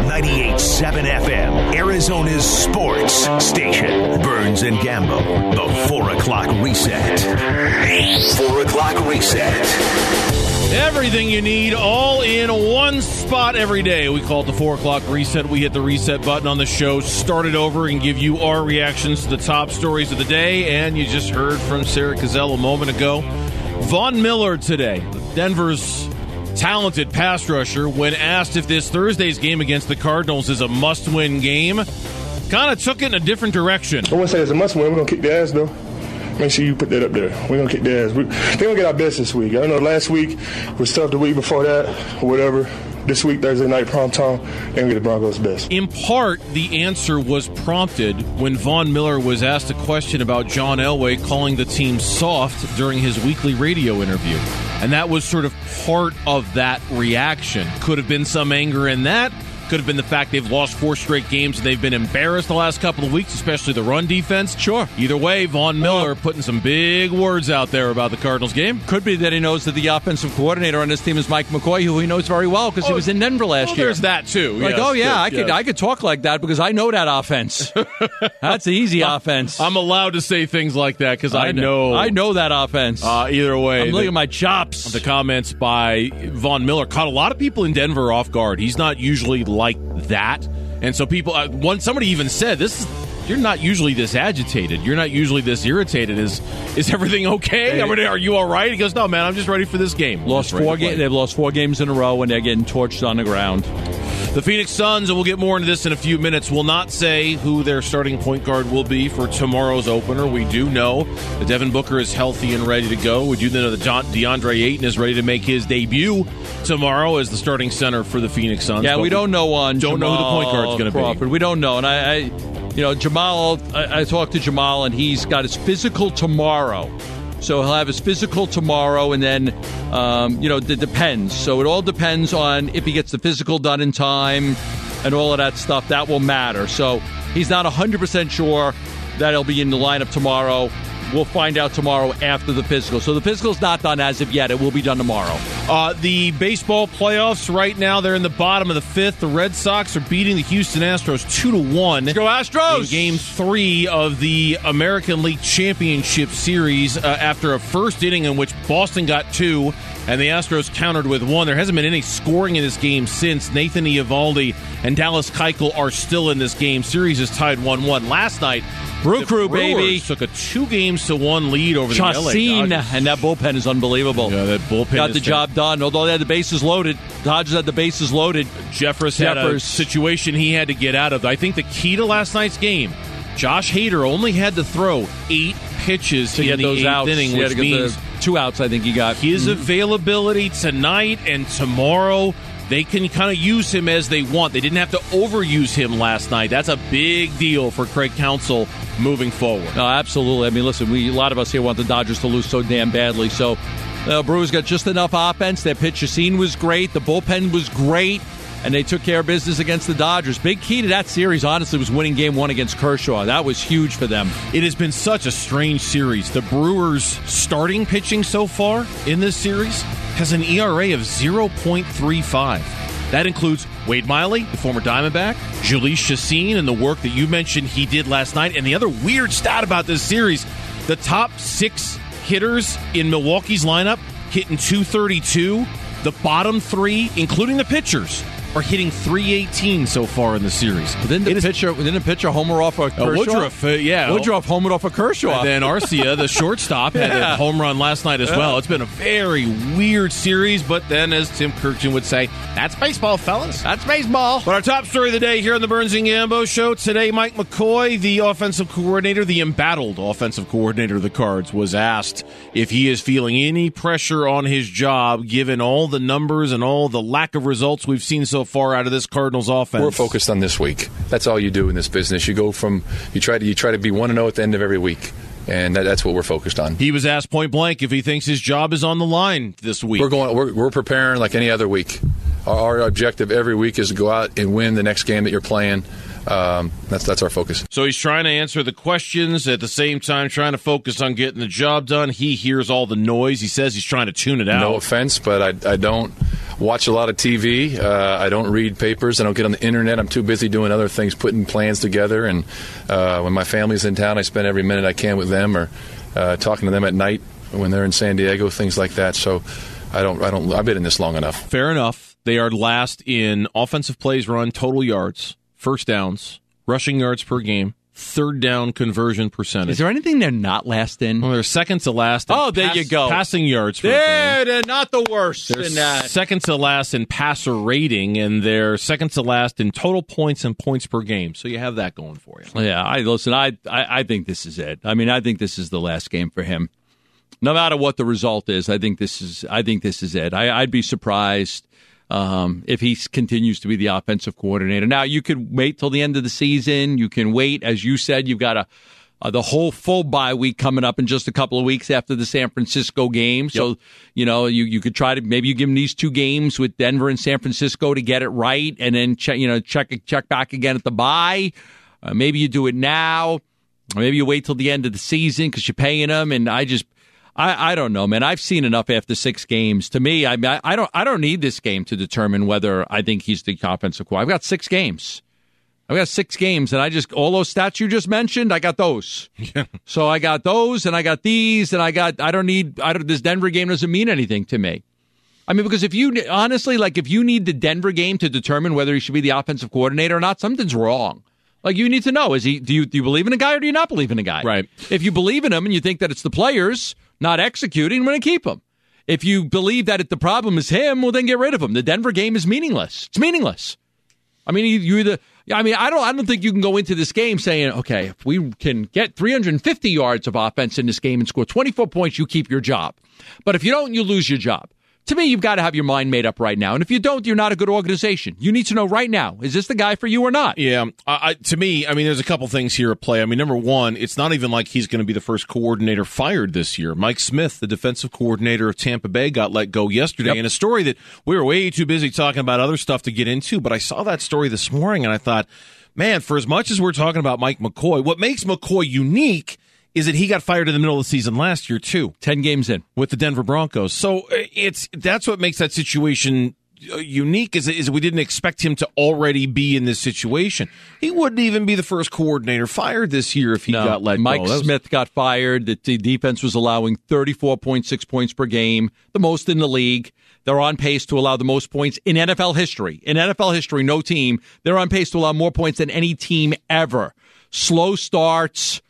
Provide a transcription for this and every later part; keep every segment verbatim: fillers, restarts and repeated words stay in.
ninety-eight point seven F M, Arizona's sports station. Burns and Gambo, the four o'clock reset. four o'clock reset. Everything you need all in one spot every day. We call it the four o'clock reset. We hit the reset button on the show, start it over, and give you our reactions to the top stories of the day. And you just heard from Sarah Cazell a moment ago. Von Miller today, Denver's talented pass rusher, when asked if this Thursday's game against the Cardinals is a must-win game, kind of took it in a different direction. I wouldn't say it's a must-win. We're going to kick their ass, though. Make sure you put that up there. We're going to kick their ass. We're going to get our best this week. I know last week was tough, the week before that, or whatever. This week, Thursday night, prime time, and we get the Broncos' best. In part, the answer was prompted when Von Miller was asked a question about John Elway calling the team soft during his weekly radio interview. And that was sort of part of that reaction. Could have been some anger in that. Could have been the fact they've lost four straight games and they've been embarrassed the last couple of weeks, especially the run defense. Sure. Either way, Von Miller putting some big words out there about the Cardinals game. Could be that he knows that the offensive coordinator on this team is Mike McCoy, who he knows very well because oh, he was in Denver last well, year. There's that, too. Like, yes, oh, yeah, yes, I could yes. I could talk like that because I know that offense. That's the easy offense. I'm allowed to say things like that because I, I know. I know that offense. Uh, either way. I'm the, looking at my chops. The comments by Von Miller caught a lot of people in Denver off guard. He's not usually like that. And so people, uh, one somebody even said, "This is you're not usually this agitated. You're not usually this irritated. Is is everything okay? Hey. I mean, are you all right?" He goes, "No, man, I'm just ready for this game." Lost four games. They've lost four games in a row, and they're getting torched on the ground. The Phoenix Suns, and we'll get more into this in a few minutes, will not say who their starting point guard will be for tomorrow's opener. We do know that Devin Booker is healthy and ready to go. We do know that DeAndre Ayton is ready to make his debut tomorrow as the starting center for the Phoenix Suns. Yeah, we don't know on Don't Jamal know who the point guard's going to be. We don't know. And I, I you know, Jamal, I, I talked to Jamal, and he's got his physical tomorrow. So he'll have his physical tomorrow, and then, um, you know, it depends. So it all depends on if he gets the physical done in time and all of that stuff. That will matter. So he's not one hundred percent sure that he'll be in the lineup tomorrow. We'll find out tomorrow after the physical. So the physical's not done as of yet. It will be done tomorrow. Uh, the baseball playoffs right now, they're in the bottom of the fifth. The Red Sox are beating the Houston Astros two to one. Let's go Astros! In game three of the American League Championship Series uh, after a first inning in which Boston got two and the Astros countered with one. There hasn't been any scoring in this game since. Nathan Eovaldi and Dallas Keuchel are still in this game. Series is tied one one. Last night, Brew Crew, Brewers baby. took a two games to one lead over the L A Chacin, Dodgers. and that bullpen is unbelievable. Yeah, that bullpen got is the job done. Although they had the bases loaded, Dodgers had the bases loaded. Jeffers, Jeffers had a situation he had to get out of. I think the key to last night's game, Josh Hader only had to throw eight pitches to in get the those eighth outs. inning, He which means two outs. I think he got his mm-hmm. availability tonight and tomorrow. They can kind of use him as they want. They didn't have to overuse him last night. That's a big deal for Craig Counsell moving forward. No, absolutely. I mean, listen, we a lot of us here want the Dodgers to lose so damn badly. So, uh, Brewers got just enough offense. Their pitcher scene was great. The bullpen was great. And they took care of business against the Dodgers. Big key to that series, honestly, was winning game one against Kershaw. That was huge for them. It has been such a strange series. The Brewers' starting pitching so far in this series has an E R A of zero point three five. That includes Wade Miley, the former Diamondback, Jhoulys Chacin, and the work that you mentioned he did last night. And the other weird stat about this series, the top six hitters in Milwaukee's lineup hitting two thirty-two. The bottom three, including the pitchers, are hitting three eighteen so far in the series. Didn't the, pitcher, didn't the pitcher homer off a Kershaw? Uh, Woodruff, uh, yeah. Woodruff homered off a Kershaw. And then Arcia, the shortstop, had yeah. a home run last night as yeah. well. It's been a very weird series, but then, as Tim Kirkjian would say, that's baseball, fellas. That's baseball. But our top story of the day here on the Burns and Gambo Show today, Mike McCoy, the offensive coordinator, the embattled offensive coordinator of the Cards, was asked if he is feeling any pressure on his job, given all the numbers and all the lack of results we've seen so far out of this Cardinals offense. We're focused on this week. That's all you do in this business. You go from you try to you try to be one and zero at the end of every week, and that, that's what we're focused on. He was asked point blank if he thinks his job is on the line this week. We're going. We're, we're preparing like any other week. Our, our objective every week is to go out and win the next game that you're playing. Um, that's that's our focus. So he's trying to answer the questions at the same time, trying to focus on getting the job done. He hears all the noise. He says he's trying to tune it out. No offense, but I I don't. watch a lot of T V. Uh, I don't read papers. I don't get on the internet. I'm too busy doing other things, putting plans together. And uh, when my family's in town, I spend every minute I can with them, or uh, talking to them at night when they're in San Diego, things like that. So I don't. I don't. I've been in this long enough. Fair enough. They are last in offensive plays run, total yards, first downs, rushing yards per game, third down conversion percentage. Is there anything they're not last in? Well, they're second to last in Oh, there pass, you go. passing yards per They're, game. they're not the worst They're in that. second to last in passer rating, and they're second to last in total points and points per game. So you have that going for you. Yeah, I listen, I, I I think this is it. I mean, I think this is the last game for him. No matter what the result is, I think this is I think this is it. I, I'd be surprised Um, if he continues to be the offensive coordinator. Now, you could wait till the end of the season. You can wait. As you said, you've got a, uh, the whole full bye week coming up in just a couple of weeks after the San Francisco game. So, yep. you know, you, you could try to, maybe you give him these two games with Denver and San Francisco to get it right, and then check, you know, check, check back again at the bye. Uh, maybe you do it now. Or maybe you wait till the end of the season because you're paying him. And I just, I, I don't know, man. I've seen enough after six games. To me, I, I don't I don't need this game to determine whether I think he's the offensive coordinator. I've got six games. I've got six games, and I just all those stats you just mentioned, I got those. Yeah. So I got those, and I got these, and I got. I don't need. I don't. This Denver game doesn't mean anything to me. I mean, because if you honestly, like, if you need the Denver game to determine whether he should be the offensive coordinator or not, something's wrong. Like, you need to know: is he? Do you do you believe in a guy or do you not believe in a guy? Right. If you believe in him and you think that it's the players not executing, we're going to keep him. If you believe that it, the problem is him, well, then get rid of him. The Denver game is meaningless. It's meaningless. I mean, you, you either. I mean, I don't. I don't think you can go into this game saying, okay, if we can get three hundred fifty yards of offense in this game and score twenty-four points, you keep your job. But if you don't, you lose your job. To me, you've got to have your mind made up right now. And if you don't, you're not a good organization. You need to know right now, is this the guy for you or not? Yeah. I, to me, I mean, there's a couple things here at play. I mean, number one, it's not even like he's going to be the first coordinator fired this year. Mike Smith, the defensive coordinator of Tampa Bay, got let go yesterday. Yep. In a story that we were way too busy talking about other stuff to get into. But I saw that story this morning, and I thought, man, for as much as we're talking about Mike McCoy, what makes McCoy unique is that he got fired in the middle of the season last year, too. Ten games in. With the Denver Broncos. So it's that's what makes that situation unique, is, is we didn't expect him to already be in this situation. He wouldn't even be the first coordinator fired this year if he no, got let Mike go. Mike Smith was... got fired. The, the defense was allowing thirty-four point six points per game, the most in the league. They're on pace to allow the most points in N F L history. In N F L history, no team, they're on pace to allow more points than any team ever. Slow starts.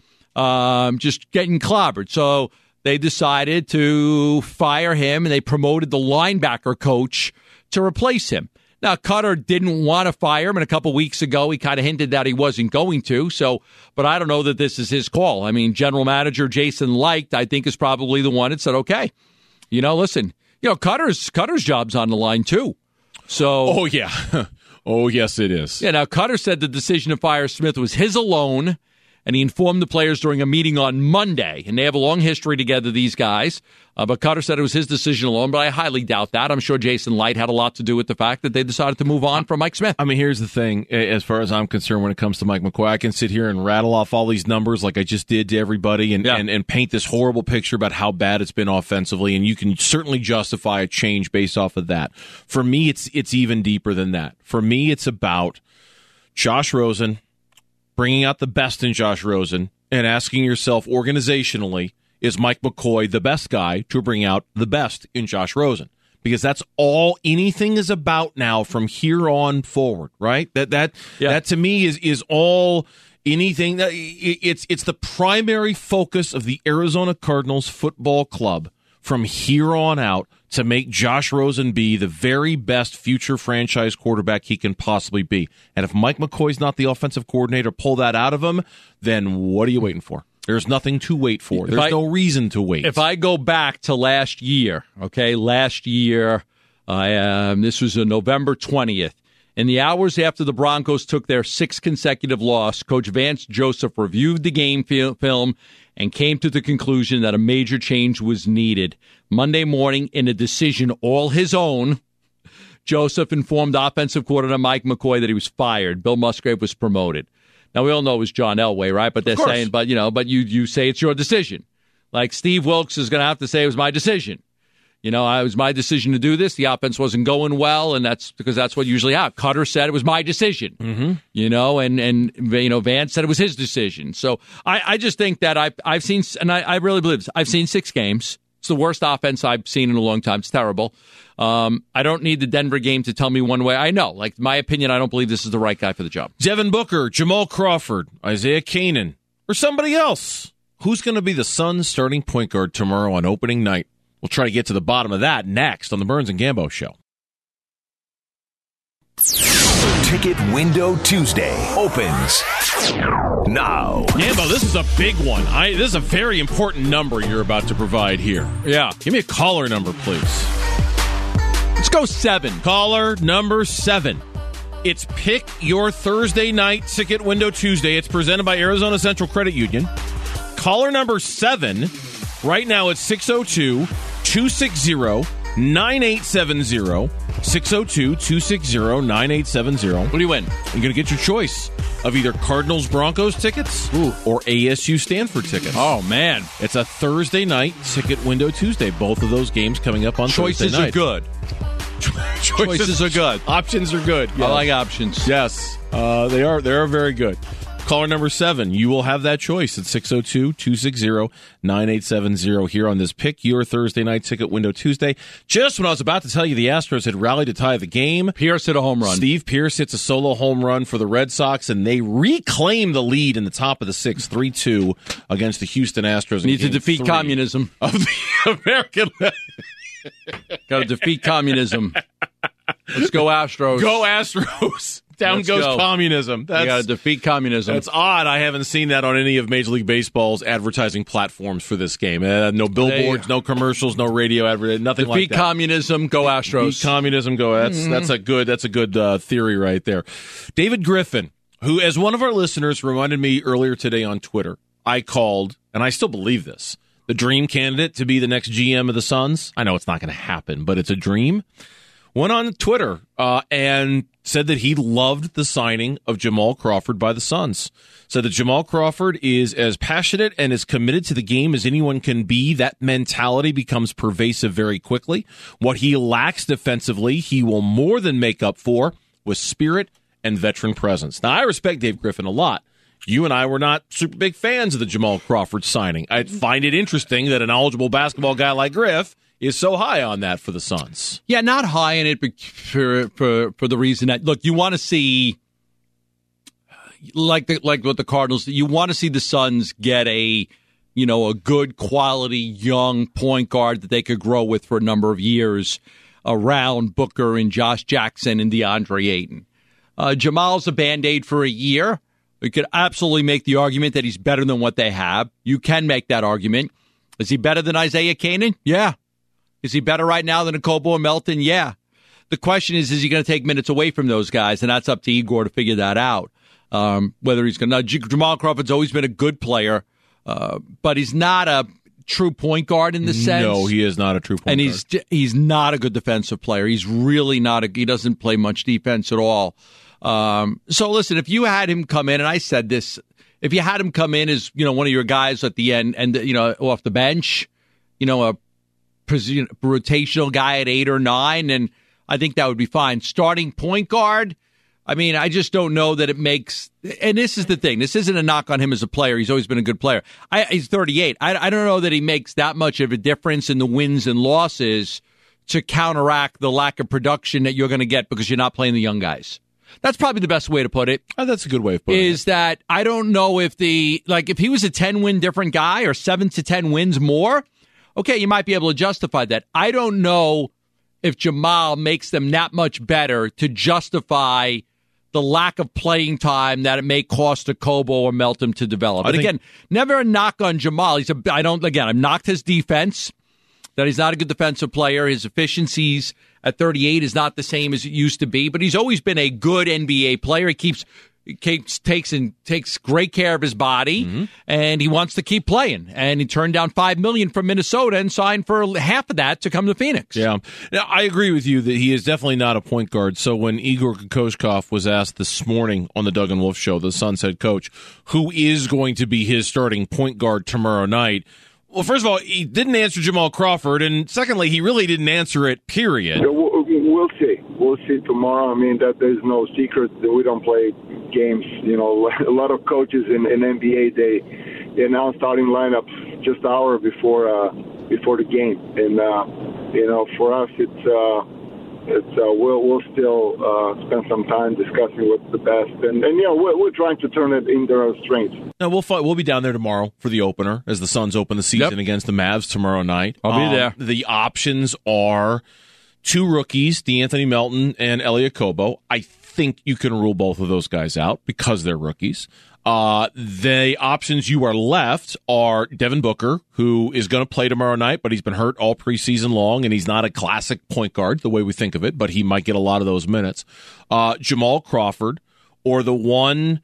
Um, just getting clobbered. So they decided to fire him, and they promoted the linebacker coach to replace him. Now, Cutter didn't want to fire him, and a couple weeks ago he kind of hinted that he wasn't going to. So, but I don't know that this is his call. I mean, general manager Jason Licht, I think, is probably the one that said, okay, you know, listen, you know, Cutter's Cutter's job's on the line too. So, oh yeah, oh yes, it is. Yeah. Now, Cutter said the decision to fire Smith was his alone. And he informed the players during a meeting on Monday. And they have a long history together, these guys. Uh, but Cutter said it was his decision alone, but I highly doubt that. I'm sure Jason Licht had a lot to do with the fact that they decided to move on from Mike Smith. I mean, here's the thing. As far as I'm concerned when it comes to Mike McCoy, I can sit here and rattle off all these numbers like I just did to everybody and, yeah. and, and paint this horrible picture about how bad it's been offensively, and you can certainly justify a change based off of that. For me, it's it's even deeper than that. For me, it's about Josh Rosen, bringing out the best in Josh Rosen, and asking yourself organizationally, is Mike McCoy the best guy to bring out the best in Josh Rosen? Because that's all anything is about now from here on forward, right? That that yeah. that to me is is all anything. That it's it's the primary focus of the Arizona Cardinals Football Club from here on out to make Josh Rosen be the very best future franchise quarterback he can possibly be. And if Mike McCoy's not the offensive coordinator, pull that out of him, then what are you waiting for? There's nothing to wait for. There's I, no reason to wait. If I go back to last year, okay, last year, I, um, this was on November twentieth. In the hours after the Broncos took their sixth consecutive loss, Coach Vance Joseph reviewed the game film and came to the conclusion that a major change was needed. Monday morning, in a decision all his own, Joseph informed offensive coordinator Mike McCoy that he was fired. Bill Musgrave was promoted. Now, we all know it was John Elway, right? But they're saying, but you know, but you you say it's your decision. Like Steve Wilkes is going to have to say it was my decision. You know, it was my decision to do this. The offense wasn't going well, and that's because that's what usually happens. Cutter said it was my decision, mm-hmm. you know, and, and you know, Vance said it was his decision. So I, I just think that I've, I've seen, and I, I really believe this, I've seen six games. It's the worst offense I've seen in a long time. It's terrible. Um, I don't need the Denver game to tell me one way. I know, like, my opinion, I don't believe this is the right guy for the job. Devin Booker, Jamal Crawford, Isaiah Kanan, or somebody else. Who's going to be the Suns' starting point guard tomorrow on opening night? We'll try to get to the bottom of that next on the Burns and Gambo Show. Ticket Window Tuesday opens now. Gambo, this is a big one. I, this is a very important number you're about to provide here. Yeah. Give me a caller number, please. Let's go seven. Caller number seven. It's Pick Your Thursday Night Ticket Window Tuesday. It's presented by Arizona Central Credit Union. Caller number seven. Right now it's six oh two, two six zero, nine eight seven zero. six oh two, two six zero, nine eight seven zero. What do you win? You're going to get your choice of either Cardinals-Broncos tickets Ooh. or A S U Stanford tickets. Oh, man. It's a Thursday night Ticket Window Tuesday. Both of those games coming up on Choices Thursday night. Choices are good. Choices are good. Options are good. Yes. I like options. Yes, uh, they are. They are very good. Caller number seven, you will have that choice at six oh two, two six zero, nine eight seven zero here on this Pick Your Thursday Night Ticket Window Tuesday. Just when I was about to tell you the Astros had rallied to tie the game, Pierce hit a home run. Steve Pierce hits a solo home run for the Red Sox, and they reclaim the lead in the top of the sixth, three two against the Houston Astros. Need to defeat communism. Of the American Got to defeat communism. Let's go Astros. Go Astros. Down Let's goes go. communism. That's, you got to defeat communism. That's odd. I haven't seen that on any of Major League Baseball's advertising platforms for this game. Uh, no billboards, no commercials, no radio advertising, nothing defeat like that. Defeat communism, go Astros. Defeat communism, go. That's mm-hmm. that's a good that's a good uh, theory right there. David Griffin, who, as one of our listeners reminded me earlier today on Twitter, I called, and I still believe this, the dream candidate to be the next G M of the Suns. I know it's not going to happen, but it's a dream. Went on Twitter uh, and said that he loved the signing of Jamal Crawford by the Suns. Said that Jamal Crawford is as passionate and as committed to the game as anyone can be. That mentality becomes pervasive very quickly. What he lacks defensively, he will more than make up for with spirit and veteran presence. Now, I respect Dave Griffin a lot. You and I were not super big fans of the Jamal Crawford signing. I find it interesting that a knowledgeable basketball guy like Griff is so high on that for the Suns. Yeah, not high in it for for for the reason that, look, you want to see, like the, like with the Cardinals, you want to see the Suns get a, you know, a good quality young point guard that they could grow with for a number of years around Booker and Josh Jackson and DeAndre Ayton. Uh, Jamal's a Band-Aid for a year. We could absolutely make the argument that he's better than what they have. You can make that argument. Is he better than Isaiah Kanan? Yeah. Is he better right now than Okobo or Melton? Yeah. The question is, is he going to take minutes away from those guys? And that's up to Igor to figure that out. Um, whether he's going to. Jamal Crawford's always been a good player, uh, but he's not a true point guard in the sense. No, he is not a true point and guard. And he's he's not a good defensive player. He's really not a. He doesn't play much defense at all. Um, so listen, if you had him come in, and I said this, if you had him come in as, you know, one of your guys at the end, and you know, off the bench, you know, a rotational guy at eight or nine, and I think that would be fine. Starting point guard, I mean, I just don't know that it makes, and this is the thing, this isn't a knock on him as a player. He's always been a good player. I, he's thirty-eight. I, I don't know that he makes that much of a difference in the wins and losses to counteract the lack of production that you're going to get because you're not playing the young guys. That's probably the best way to put it. Oh, that's a good way of putting is it. Is that I don't know if the, like, if he was a ten-win different guy or seven to ten wins more, okay, you might be able to justify that. I don't know if Jamal makes them that much better to justify the lack of playing time that it may cost Okobo or Melton to develop. I and think- again, never a knock on Jamal. He's a, I don't, again, I've knocked his defense, that he's not a good defensive player. His efficiencies at thirty-eight is not the same as it used to be, but he's always been a good N B A player. He keeps, keeps takes and takes great care of his body, mm-hmm. and he wants to keep playing. And he turned down five million dollars from Minnesota and signed for half of that to come to Phoenix. Yeah, now, I agree with you that he is definitely not a point guard. So when Igor Kokoshkov was asked this morning on the Doug and Wolf Show, the Suns head coach, who is going to be his starting point guard tomorrow night, Well, first of all, he didn't answer Jamal Crawford, and secondly, he really didn't answer it, period. So we'll see. We'll see tomorrow. I mean, that there's no secret that we don't play games. You know, a lot of coaches in, in N B A, they, they announce starting lineups just an hour before uh, before the game. And, uh, you know, for us, it's uh, it's uh, we'll, we'll still uh, spend some time discussing what's the best. And, and you know, we're, we're trying to turn it into our strengths. No, we'll fight, we'll be down there tomorrow for the opener as the Suns open the season yep. against the Mavs tomorrow night. I'll um, be there. The options are two rookies, DeAnthony Melton and Elie Okobo. I think you can rule both of those guys out because they're rookies. Uh, the options you are left are Devin Booker, who is going to play tomorrow night, but he's been hurt all preseason long, and he's not a classic point guard the way we think of it, but he might get a lot of those minutes. Uh, Jamal Crawford, or the one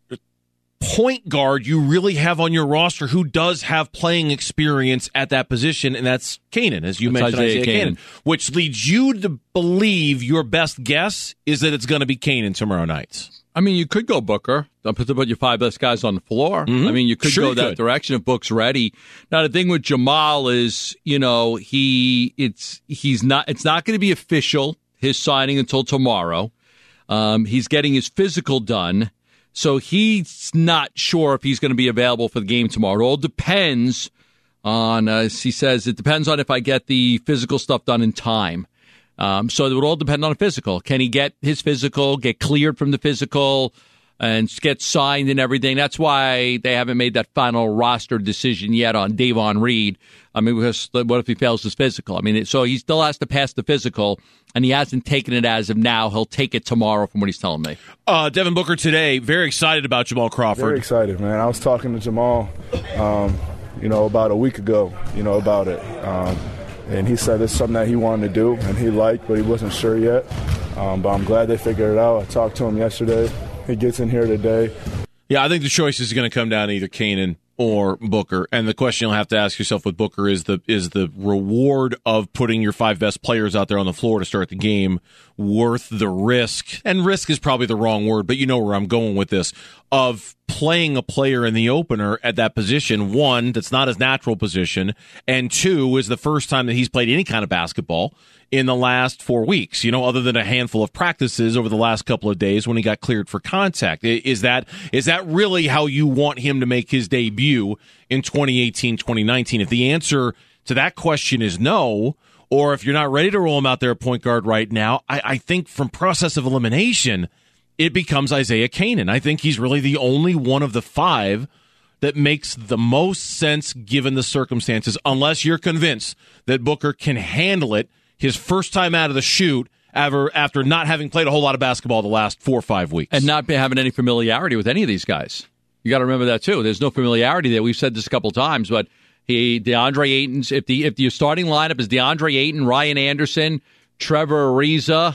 point guard you really have on your roster who does have playing experience at that position, and that's Kanan, as you that's mentioned, Isaiah, Isaiah Kanan, which leads you to believe your best guess is that it's going to be Kanan tomorrow night. I mean, you could go Booker. Don't put your five best guys on the floor. Mm-hmm. I mean, you could sure go you that could. direction if Book's ready. Now, the thing with Jamal is, you know, he it's he's not it's not going to be official, his signing, until tomorrow. Um, he's getting his physical done, so he's not sure if he's going to be available for the game tomorrow. It all depends on, uh, he says, it depends on if I get the physical stuff done in time. Um, so it would all depend on a physical. Can he get his physical, get cleared from the physical, and get signed and everything? That's why they haven't made that final roster decision yet on Davon Reed. I mean, because what if he fails his physical? I mean, so he still has to pass the physical, and he hasn't taken it as of now. He'll take it tomorrow from what he's telling me. Uh, Devin Booker today, very excited about Jamal Crawford. Very excited, man. I was talking to Jamal, um, you know, about a week ago, you know, about it. Um, And he said it's something that he wanted to do and he liked, but he wasn't sure yet. Um, but I'm glad they figured it out. I talked to him yesterday. He gets in here today. Yeah, I think the choice is going to come down to either Kanan or Booker. And the question you'll have to ask yourself with Booker is the is the reward of putting your five best players out there on the floor to start the game worth the risk? And risk is probably the wrong word, but you know where I'm going with this, of playing a player in the opener at that position, one, that's not his natural position, and two, is the first time that he's played any kind of basketball in the last four weeks, you know, other than a handful of practices over the last couple of days when he got cleared for contact. Is that is that really how you want him to make his debut in twenty eighteen, twenty nineteen? If the answer to that question is no, or if you're not ready to roll him out there at point guard right now, I, I think from process of elimination, it becomes Isaiah Kanan. I think he's really the only one of the five that makes the most sense given the circumstances, unless you're convinced that Booker can handle it his first time out of the chute after, after not having played a whole lot of basketball the last four or five weeks. And not having any familiarity with any of these guys. You got to remember that, too. There's no familiarity there. We've said this a couple times, but he, DeAndre Ayton's, if the if the starting lineup is DeAndre Ayton, Ryan Anderson, Trevor Ariza,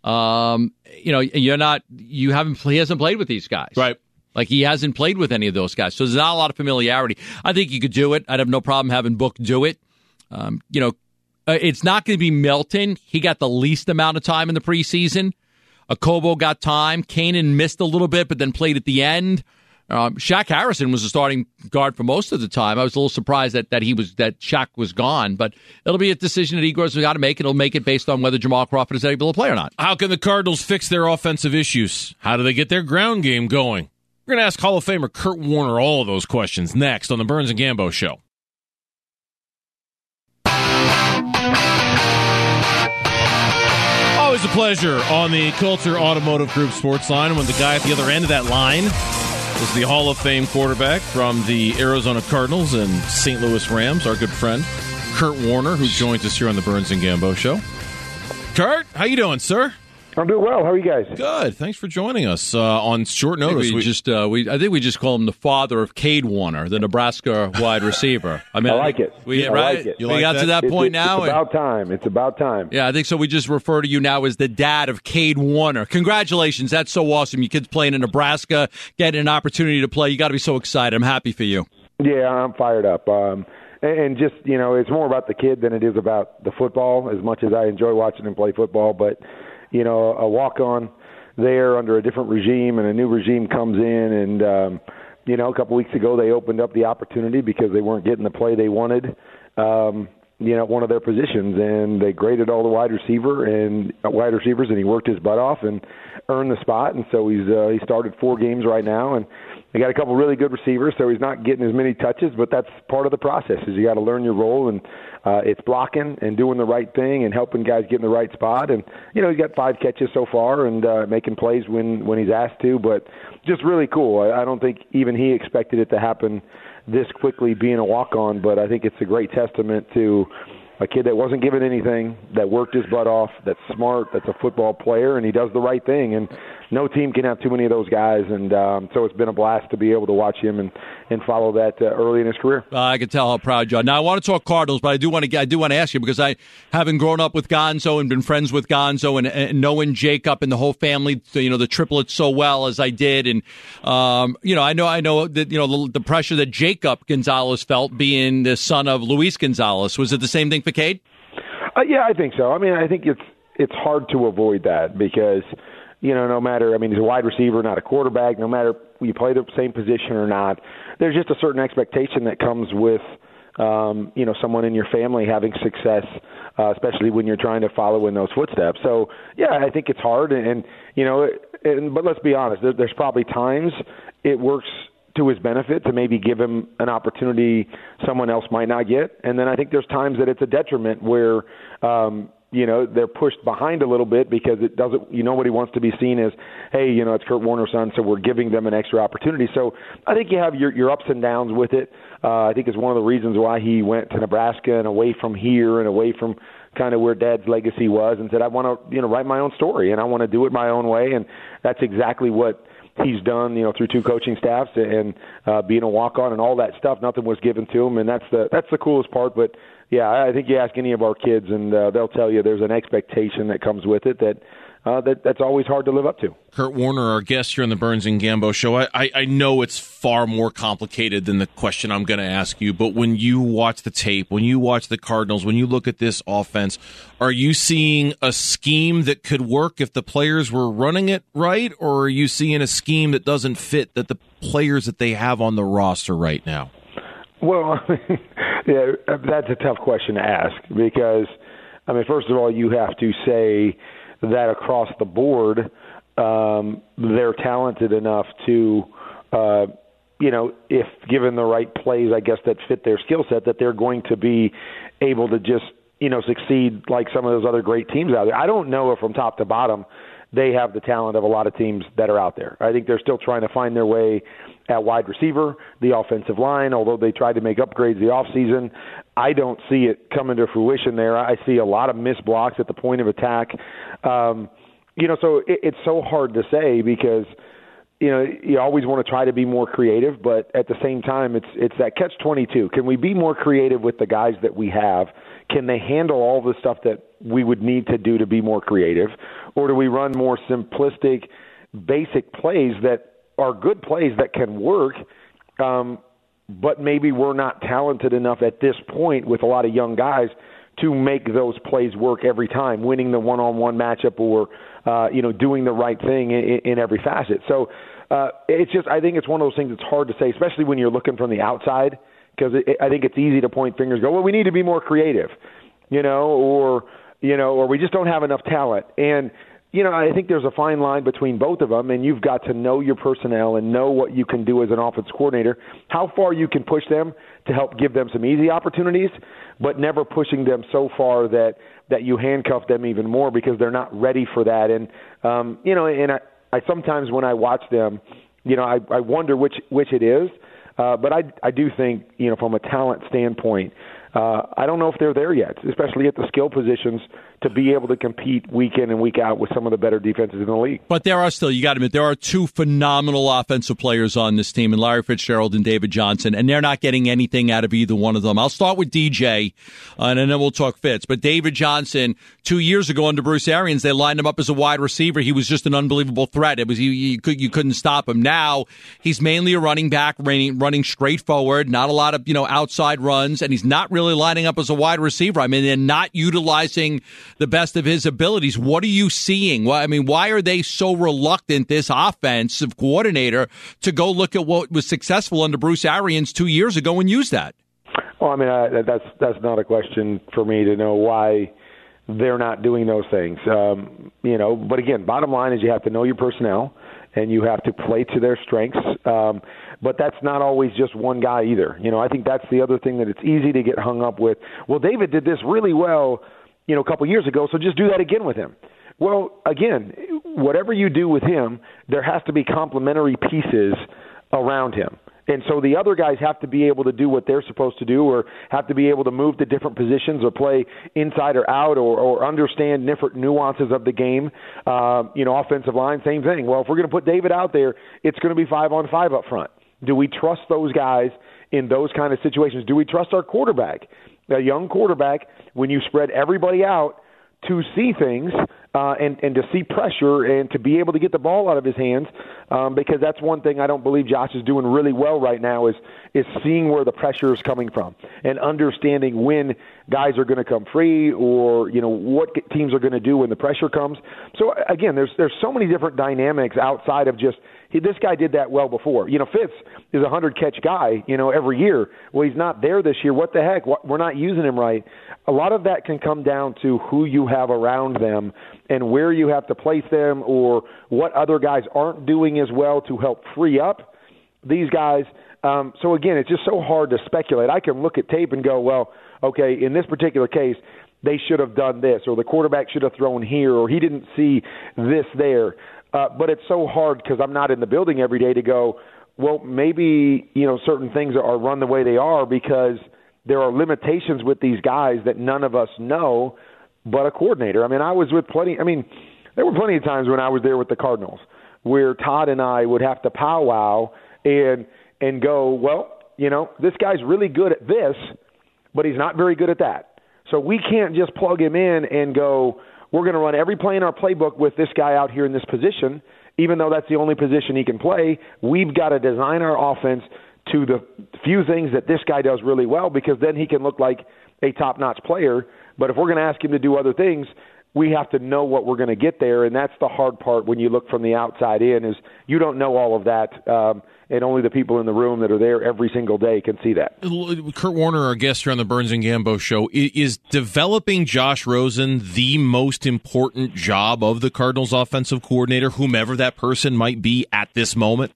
um, you know, you're not, you haven't, he hasn't played with these guys. Right. Like, he hasn't played with any of those guys. So there's not a lot of familiarity. I think you could do it. I'd have no problem having Book do it. Um, you know, it's not going to be Melton. He got the least amount of time in the preseason. Okobo got time. Kanan missed a little bit, but then played at the end. Um, Shaq Harrison was the starting guard for most of the time. I was a little surprised that, that he was that Shaq was gone, but it'll be a decision that Igor's got to make. It'll make it based on whether Jamal Crawford is able to play or not. How can the Cardinals fix their offensive issues? How do they get their ground game going? We're going to ask Hall of Famer Kurt Warner all of those questions next on the Burns and Gambo Show. Always a pleasure on the Coulter Automotive Group Sports Line when the guy at the other end of that line is the Hall of Fame quarterback from the Arizona Cardinals and Saint Louis Rams, our good friend Kurt Warner, who joins us here on the Burns and Gambo Show. Kurt, how you doing, sir? I'm doing well. How are you guys? Good. Thanks for joining us uh, on short notice. I think we, we just uh, we I think we just call him the father of Cade Warner, the Nebraska wide receiver. I mean, I like it. We I right. like it. You we like got that? to that it's, point it's, now. It's about time. It's about time. Yeah, I think so. We just refer to you now as the dad of Cade Warner. Congratulations. That's so awesome. Your kid's playing in Nebraska, getting an opportunity to play. You got to be so excited. I'm happy for you. Yeah, I'm fired up. Um, and, and just, you know, it's more about the kid than it is about the football, as much as I enjoy watching him play football. But, you know, a walk-on there under a different regime, and a new regime comes in, and um, you know, a couple weeks ago they opened up the opportunity because they weren't getting the play they wanted, um, you know, at one of their positions, and they graded all the wide receiver and uh, wide receivers, and he worked his butt off and earned the spot. And so he's uh, he started four games right now, and they got a couple really good receivers, so he's not getting as many touches, but that's part of the process. Is you got to learn your role, and uh, it's blocking and doing the right thing and helping guys get in the right spot. And you know, he's got five catches so far and uh, making plays when when he's asked to, but just really cool. I, I don't think even he expected it to happen this quickly, being a walk-on, but I think it's a great testament to a kid that wasn't given anything, that worked his butt off, that's smart, that's a football player, and he does the right thing. And no team can have too many of those guys, and um, so it's been a blast to be able to watch him and, and follow that uh, early in his career. Uh, I can tell how proud you are. Now, I want to talk Cardinals, but I do want to I do want to ask you, because I, having grown up with Gonzo and been friends with Gonzo and, and knowing Jacob and the whole family, you know, the triplets so well as I did, and um, you know, I know I know that you know the, the pressure that Jacob Gonzalez felt, being the son of Luis Gonzalez. Was it the same thing for Cade? Uh, yeah, I think so. I mean, I think it's it's hard to avoid that because, you know, no matter, I mean, he's a wide receiver, not a quarterback, no matter you play the same position or not, there's just a certain expectation that comes with, um, you know, someone in your family having success, uh, especially when you're trying to follow in those footsteps. So, yeah, I think it's hard. And, and you know, and, but let's be honest, there, there's probably times it works to his benefit to maybe give him an opportunity someone else might not get. And then I think there's times that it's a detriment where, um, you know, they're pushed behind a little bit because it doesn't, you know, nobody wants to be seen as, hey, you know, it's Kurt Warner's son, so we're giving them an extra opportunity. So I think you have your, your ups and downs with it. Uh, I think it's one of the reasons why he went to Nebraska and away from here and away from kind of where Dad's legacy was, and said, I want to, you know, write my own story and I want to do it my own way. And that's exactly what he's done, you know, through two coaching staffs and uh, being a walk-on and all that stuff. Nothing was given to him, and that's the that's the coolest part. But yeah, I think you ask any of our kids, and uh, they'll tell you there's an expectation that comes with it that, uh, that that's always hard to live up to. Kurt Warner, our guest here on the Burns and Gambo Show. I, I, I know it's far more complicated than the question I'm going to ask you, but when you watch the tape, when you watch the Cardinals, when you look at this offense, are you seeing a scheme that could work if the players were running it right, or are you seeing a scheme that doesn't fit that the players that they have on the roster right now? Well, yeah, that's a tough question to ask because, I mean, first of all, you have to say that across the board, um, they're talented enough to, uh, you know, if given the right plays, I guess, that fit their skill set, that they're going to be able to just, you know, succeed like some of those other great teams out there. I don't know if from top to bottom they have the talent of a lot of teams that are out there. I think they're still trying to find their way at wide receiver, the offensive line, although they tried to make upgrades the offseason. I don't see it coming to fruition there. I see a lot of missed blocks at the point of attack. Um, you know, so it, it's so hard to say because, you know, you always want to try to be more creative, but at the same time, it's it's that catch twenty-two. Can we be more creative with the guys that we have? Can they handle all the stuff that we would need to do to be more creative? Or do we run more simplistic, basic plays that are good plays that can work, um, but maybe we're not talented enough at this point with a lot of young guys to make those plays work every time, winning the one-on-one matchup or, uh, you know, doing the right thing in, in every facet. So uh, it's just, I think it's one of those things that's hard to say, especially when you're looking from the outside, because I think it's easy to point fingers, go, well, we need to be more creative, you know, or, you know, or we just don't have enough talent. And, you know, I think there's a fine line between both of them, and you've got to know your personnel and know what you can do as an offense coordinator, how far you can push them to help give them some easy opportunities, but never pushing them so far that, that you handcuff them even more because they're not ready for that. And, um, you know, and I, I sometimes when I watch them, you know, I, I wonder which, which it is, uh, but I, I do think, you know, from a talent standpoint, uh, I don't know if they're there yet, especially at the skill positions, to be able to compete week in and week out with some of the better defenses in the league. But there are still, you got to admit, there are two phenomenal offensive players on this team, and Larry Fitzgerald and David Johnson, and they're not getting anything out of either one of them. I'll start with D J, uh, and then we'll talk Fitz. But David Johnson, two years ago under Bruce Arians, they lined him up as a wide receiver. He was just an unbelievable threat. It was you, you, could, you couldn't stop him. Now he's mainly a running back, running, running straight forward, not a lot of you know outside runs, and he's not really lining up as a wide receiver. I mean, they're not utilizing the best of his abilities. What are you seeing? Well, I mean, why are they so reluctant, this offensive coordinator, to go look at what was successful under Bruce Arians two years ago and use that? Well, I mean, I, that's that's not a question for me to know why they're not doing those things. Um, you know, but again, bottom line is you have to know your personnel and you have to play to their strengths. Um, but that's not always just one guy either. You know, I think that's the other thing that it's easy to get hung up with. Well, David did this really well, you know, a couple years ago, so just do that again with him. Well, again, whatever you do with him, there has to be complementary pieces around him. And so the other guys have to be able to do what they're supposed to do, or have to be able to move to different positions or play inside or out, or, or understand different nuances of the game. Uh, you know, offensive line, same thing. Well, if we're going to put David out there, it's going to be five on five up front. Do we trust those guys in those kind of situations? Do we trust our quarterback, a young quarterback, when you spread everybody out to see things uh, and, and to see pressure and to be able to get the ball out of his hands, um, because that's one thing I don't believe Josh is doing really well right now is is seeing where the pressure is coming from and understanding when guys are going to come free, or you know what teams are going to do when the pressure comes. So again, there's there's so many different dynamics outside of just he, this guy did that well before. You know, Fitz is a hundred catch guy, you know, every year. Well, he's not there this year. What the heck? We're not using him right. A lot of that can come down to who you have around them and where you have to place them, or what other guys aren't doing as well to help free up these guys. Um, so, again, it's just so hard to speculate. I can look at tape and go, well, okay, in this particular case, they should have done this, or the quarterback should have thrown here, or he didn't see this there. Uh, but it's so hard because I'm not in the building every day to go, well, maybe, you know, certain things are run the way they are because there are limitations with these guys that none of us know but a coordinator. I mean, I was with plenty – I mean, there were plenty of times when I was there with the Cardinals where Todd and I would have to powwow and and go, well, you know, this guy's really good at this, but he's not very good at that. So we can't just plug him in and go, we're going to run every play in our playbook with this guy out here in this position, even though that's the only position he can play. We've got to design our offense to the few things that this guy does really well, because then he can look like a top-notch player. But if we're going to ask him to do other things, we have to know what we're going to get there, and that's the hard part when you look from the outside in, is you don't know all of that, um, and only the people in the room that are there every single day can see that. Kurt Warner, our guest here on the Burns and Gambo show, is developing Josh Rosen the most important job of the Cardinals offensive coordinator, whomever that person might be at this moment?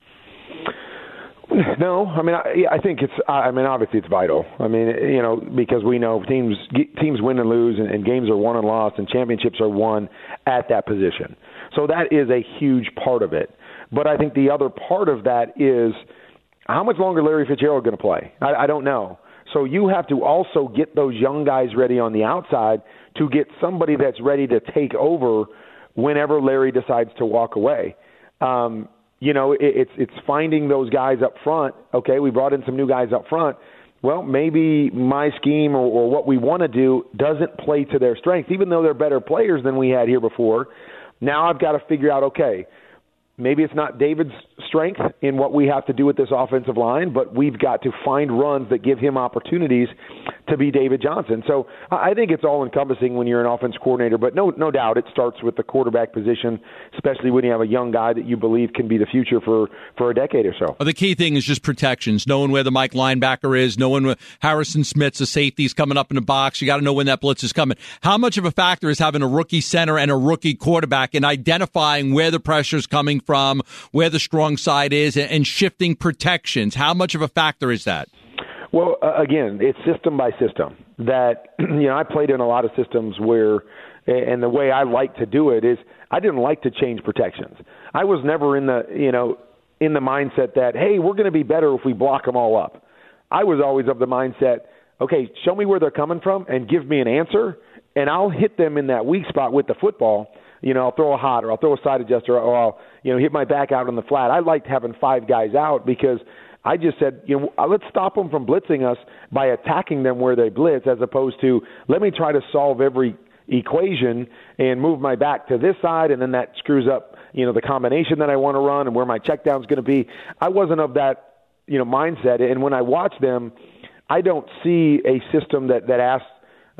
No, I mean, I, I think it's. I mean, obviously, it's vital. I mean, you know, because we know teams teams win and lose, and, and games are won and lost, and championships are won at that position. So that is a huge part of it. But I think the other part of that is how much longer Larry Fitzgerald going to play. I, I don't know. So you have to also get those young guys ready on the outside to get somebody that's ready to take over whenever Larry decides to walk away. Um, You know, it's it's finding those guys up front. Okay, we brought in some new guys up front. Well, maybe my scheme or, or what we want to do doesn't play to their strength, even though they're better players than we had here before. Now I've got to figure out, okay, maybe it's not David's strength in what we have to do with this offensive line, but we've got to find runs that give him opportunities to be David Johnson. So I think it's all-encompassing when you're an offense coordinator, but no no doubt it starts with the quarterback position, especially when you have a young guy that you believe can be the future for, for a decade or so. Well, the key thing is just protections, knowing where the Mike linebacker is, knowing where Harrison Smith's the safety's coming up in the box. You got to know when that blitz is coming. How much of a factor is having a rookie center and a rookie quarterback in identifying where the pressure's coming from, where the strong side is, and shifting protections? How much of a factor is that? Well, uh, again, it's system by system. That, you know, I played in a lot of systems where, and the way I like to do it is I didn't like to change protections. I was never in the, you know, in the mindset that, hey, we're going to be better if we block them all up. I was always of the mindset, okay, show me where they're coming from and give me an answer, and I'll hit them in that weak spot with the football. You know, I'll throw a hot, or I'll throw a side adjuster, or I'll, you know, hit my back out on the flat. I liked having five guys out because I just said, you know, let's stop them from blitzing us by attacking them where they blitz, as opposed to let me try to solve every equation and move my back to this side, and then that screws up, you know, the combination that I want to run and where my check down is going to be. I wasn't of that, you know, mindset. And when I watch them, I don't see a system that, that asks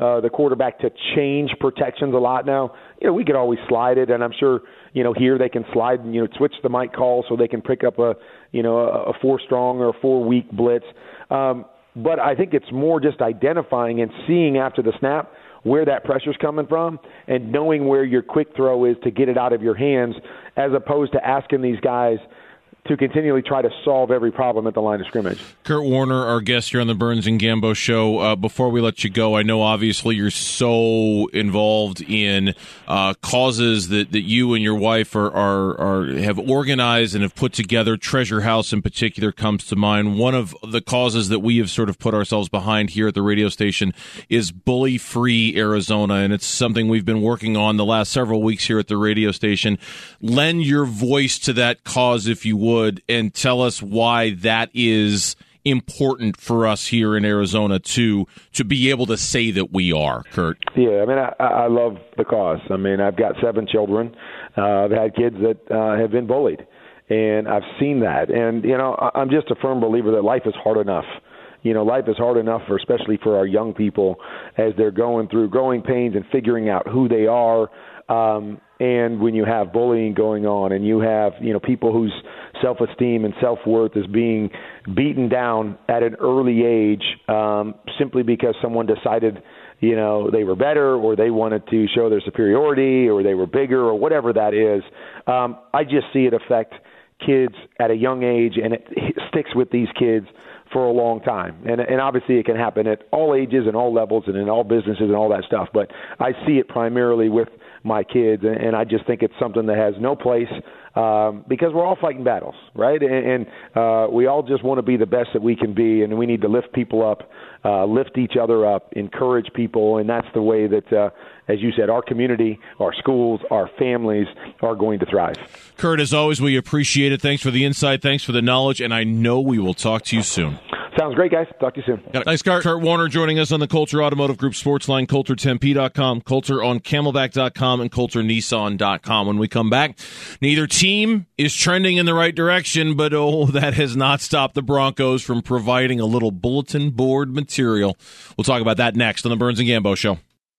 uh, the quarterback to change protections a lot now. You know, we could always slide it, and I'm sure, you know, here they can slide and, you know, switch the mic call so they can pick up a, you know, a four strong or a four weak blitz. Um, but I think it's more just identifying and seeing after the snap where that pressure's coming from and knowing where your quick throw is to get it out of your hands, as opposed to asking these guys to continually try to solve every problem at the line of scrimmage. Kurt Warner, our guest here on the Burns and Gambo show. Uh, before we let you go, I know obviously you're so involved in uh, causes that, that you and your wife are, are, are have organized and have put together. Treasure House in particular comes to mind. One of the causes that we have sort of put ourselves behind here at the radio station is Bully Free Arizona, and it's something we've been working on the last several weeks here at the radio station. Lend your voice to that cause, if you would. Would and tell us why that is important for us here in Arizona to to be able to say that we are, Kurt. Yeah, I mean, I, I love the cause. I mean, I've got seven children. Uh, I've had kids that uh, have been bullied, and I've seen that. And, you know, I'm just a firm believer that life is hard enough. You know, life is hard enough, for, especially for our young people, as they're going through growing pains and figuring out who they are. Um, and when you have bullying going on, and you have, you know, people whose self-esteem and self-worth is being beaten down at an early age, um, simply because someone decided, you know, they were better, or they wanted to show their superiority, or they were bigger, or whatever that is. Um, I just see it affect kids at a young age, and it sticks with these kids for a long time. And, and obviously it can happen at all ages and all levels and in all businesses and all that stuff. But I see it primarily with my kids, and, and I just think it's something that has no place, um, because we're all fighting battles, right? And, and uh, we all just want to be the best that we can be, and we need to lift people up, uh, lift each other up, encourage people, and that's the way that, uh, as you said, our community, our schools, our families are going to thrive. Kurt, as always, we appreciate it. Thanks for the insight. Thanks for the knowledge, and I know we will talk to you soon. Sounds great, guys. Talk to you soon. Thanks, Kurt. Kurt Warner joining us on the Coulter Automotive Group Sports Line, Coulter Tempe dot com, Coulter on Camelback dot com, and Coulter Nissan dot com. When we come back, neither team is trending in the right direction, but oh, that has not stopped the Broncos from providing a little bulletin board material. We'll talk about that next on the Burns and Gambo Show.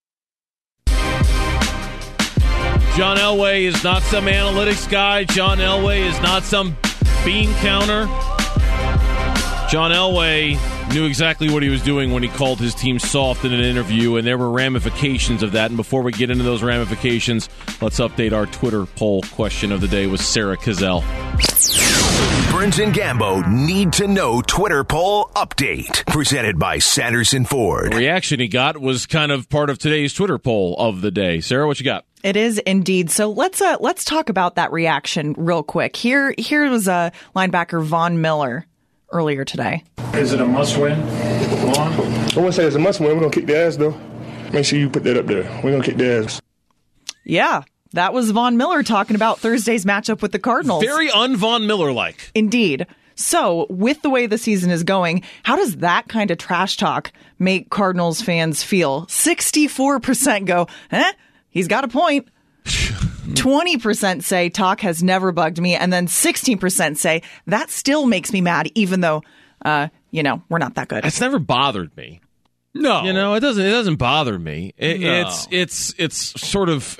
John Elway is not some analytics guy. John Elway is not some bean counter. John Elway knew exactly what he was doing when he called his team soft in an interview, and there were ramifications of that. And before we get into those ramifications, let's update our Twitter poll question of the day with Sarah Cazell. Burns and Gambo need to know Twitter poll update, presented by Sanderson Ford. The reaction he got was kind of part of today's Twitter poll of the day. Sarah, what you got? It is indeed. So let's uh, let's talk about that reaction real quick. Here here was a linebacker Von Miller earlier today. Is it a must-win, Vaughn? I wouldn't say it's a must-win. We're going to kick the ass, though. Make sure you put that up there. We're going to kick the ass. Yeah, that was Von Miller talking about Thursday's matchup with the Cardinals. Very un-Von Miller-like. Indeed. So, with the way the season is going, how does that kind of trash talk make Cardinals fans feel? sixty-four percent go, eh, he's got a point. twenty percent say talk has never bugged me, and then sixteen percent say that still makes me mad, even though, uh, you know, we're not that good. It's never bothered me. No, you know, it doesn't. It doesn't bother me. It, No. It's it's it's sort of.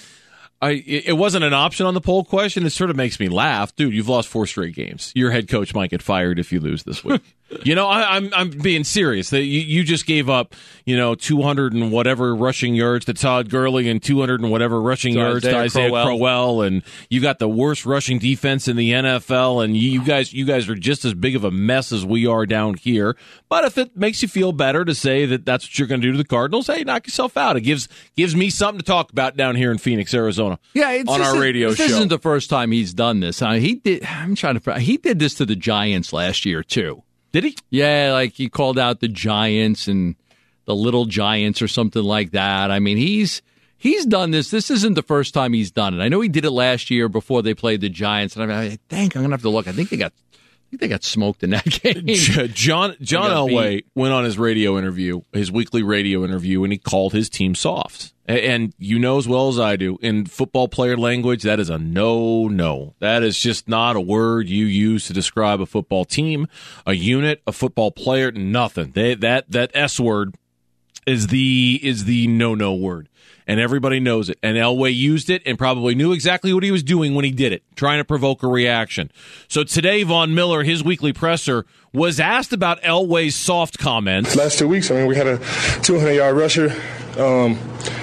I it wasn't an option on the poll question. It sort of makes me laugh, dude. You've lost four straight games. Your head coach might get fired if you lose this week. You know, I, I'm I'm being serious. That you, you just gave up, you know, two hundred and whatever rushing yards to Todd Gurley and two hundred and whatever rushing To yards Isaiah to Isaiah Crowell. Crowell, and you got the worst rushing defense in the N F L, and you, you guys you guys are just as big of a mess as we are down here. But if it makes you feel better to say that that's what you're going to do to the Cardinals, hey, knock yourself out. It gives gives me something to talk about down here in Phoenix, Arizona. Yeah, it's, on this our is- radio this show. isn't the first time he's done this. Uh, he did. I'm trying to. He did this to the Giants last year too. Did he? Yeah, like he called out the Giants and the little Giants or something like that. I mean, he's he's done this. This isn't the first time he's done it. I know he did it last year before they played the Giants, and I, mean, I think I'm gonna have to look. I think they got. I think they got smoked in that game. John John got Elway beat. went on his radio interview, his weekly radio interview, and he called his team soft. A- And you know as well as I do, in football player language, that is a no-no. That is just not a word you use to describe a football team, a unit, a football player, nothing. They, that that S word is the is the no-no word. And everybody knows it. And Elway used it and probably knew exactly what he was doing when he did it, trying to provoke a reaction. So today, Von Miller, his weekly presser, was asked about Elway's soft comments. Last two weeks, I mean, we had a two hundred yard rusher. Um,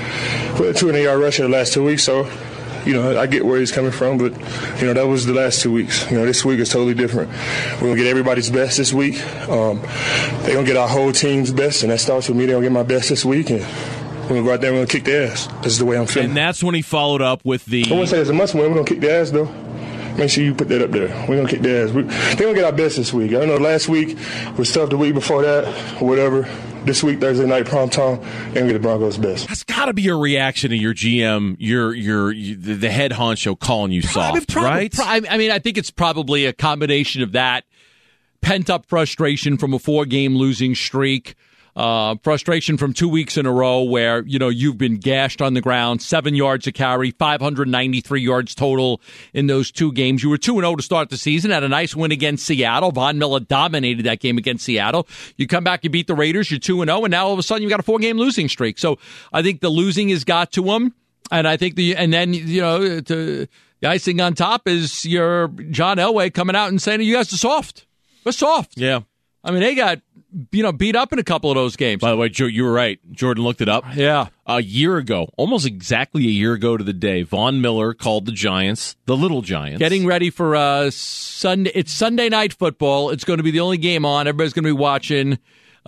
we had a two hundred yard rusher the last two weeks, so, you know, I get where he's coming from, but, you know, that was the last two weeks. You know, this week is totally different. We're going to get everybody's best this week. Um, they're going to get our whole team's best, and that starts with me. They're going to get my best this week, and we're going to go out there and we're going to kick their ass. This is the way I'm feeling. And that's when he followed up with the... I wouldn't say it's a must win. We're going to kick their ass, though. Make sure you put that up there. We're going to kick their ass. We, they're going to get our best this week. I know last week was tough, the week before that, or whatever. This week, Thursday night, prime time, they're going to get the Broncos' best. That's got to be a reaction to your G M, your your, your the head honcho calling you soft, I mean, prob- right? Pro- I mean, I think it's probably a combination of that, pent-up frustration from a four-game losing streak, Uh, frustration from two weeks in a row where, you know, you've been gashed on the ground, seven yards a carry, five hundred ninety-three yards total in those two games. You were two and oh to start the season, had a nice win against Seattle. Von Miller dominated that game against Seattle. You come back, you beat the Raiders, you're two and oh, and now all of a sudden you got a four-game losing streak. So I think the losing has got to him, and I think the, and then, you know, to, the icing on top is your John Elway coming out and saying, you guys are soft. We're soft. Yeah. I mean, they got, you know, beat up in a couple of those games. By the way, Joe, you were right. Jordan looked it up. Yeah. A year ago, almost exactly a year ago to the day, Von Miller called the Giants the Little Giants. Getting ready for uh, Sunday. It's Sunday night football. It's going to be the only game on. Everybody's going to be watching.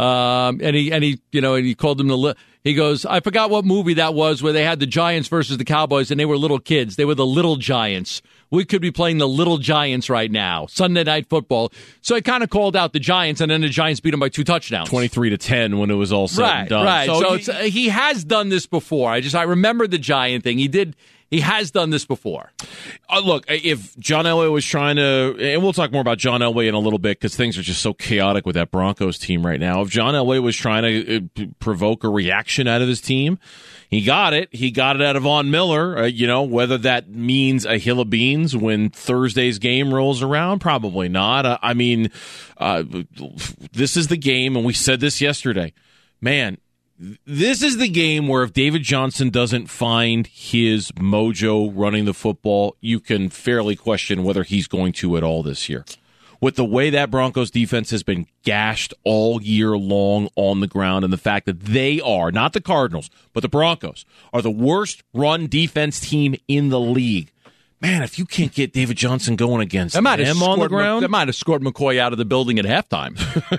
Um, and he, and he, you know, and he called them the. Li- he goes, I forgot what movie that was where they had the Giants versus the Cowboys, and they were little kids. They were the Little Giants. We could be playing the Little Giants right now, Sunday night football. So I kind of called out the Giants, and then the Giants beat them by two touchdowns, twenty-three to ten when it was all said right, and done. Right, So, so he, it's, uh, he has done this before. I just I remember the Giant thing. He did. He has done this before. Uh, look, if John Elway was trying to, and we'll talk more about John Elway in a little bit because things are just so chaotic with that Broncos team right now. If John Elway was trying to uh, provoke a reaction out of his team, he got it. He got it out of Von Miller. Uh, you know, whether that means a hill of beans when Thursday's game rolls around, probably not. Uh, I mean, uh, this is the game, and we said this yesterday. Man, this is the game where if David Johnson doesn't find his mojo running the football, you can fairly question whether he's going to at all this year. With the way that Broncos defense has been gashed all year long on the ground, and the fact that they are, not the Cardinals, but the Broncos, are the worst run defense team in the league. Man, if you can't get David Johnson going against them on the ground. That might have scored McCoy out of the building at halftime.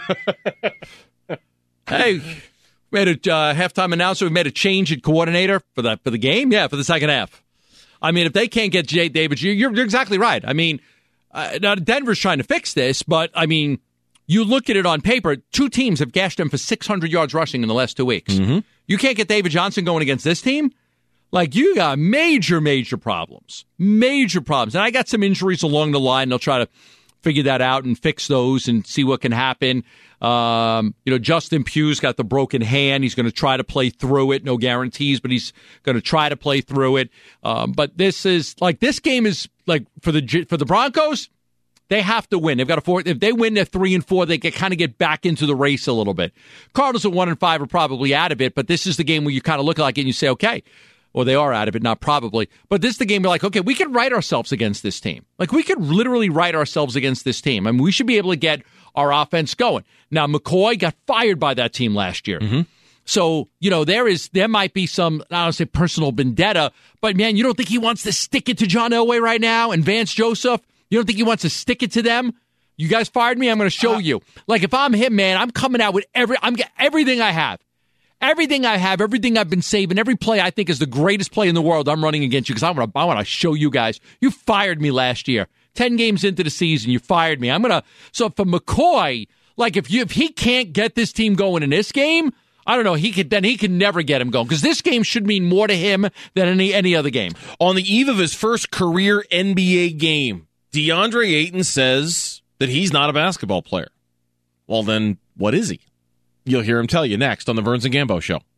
Hey, we made a uh, halftime announcer. We made a change at coordinator for the, for the game. Yeah, for the second half. I mean, if they can't get Jay David, you're, you're exactly right. I mean, Uh, now, Denver's trying to fix this, but, I mean, you look at it on paper, two teams have gashed them for six hundred yards rushing in the last two weeks. Mm-hmm. You can't get David Johnson going against this team? Like, you got major, major problems. Major problems. And I got some injuries along the line. They'll try to figure that out and fix those and see what can happen. Um, you know, Justin Pugh's got the broken hand. He's going to try to play through it. No guarantees, but he's going to try to play through it. Um, but this is like this game is like for the for the Broncos. They have to win. They've got a four. If they win, they're three and four. They can kind of get back into the race a little bit. Cardinals at one and five are probably out of it, but this is the game where you kind of look like it and you say, okay. Well, they are out of it, not probably. But this is the game where, like, okay, we could write ourselves against this team. Like, we could literally write ourselves against this team. I mean, we should be able to get our offense going. Now, McCoy got fired by that team last year. Mm-hmm. So, you know, there is there might be some, I don't say personal vendetta, but, man, you don't think he wants to stick it to John Elway right now and Vance Joseph? You don't think he wants to stick it to them? You guys fired me, I'm going to show uh, you. Like, if I'm him, man, I'm coming out with every I'm everything I have. Everything I have, everything I've been saving, every play I think is the greatest play in the world, I'm running against you because I want to I want to show you guys. You fired me last year. Ten games into the season, you fired me. I'm going to – so for McCoy, like if you if he can't get this team going in this game, I don't know, he could then he can never get him going because this game should mean more to him than any, any other game. On the eve of his first career N B A game, DeAndre Ayton says that he's not a basketball player. Well, then what is he? You'll hear him tell you next on the Burns and Gambo Show.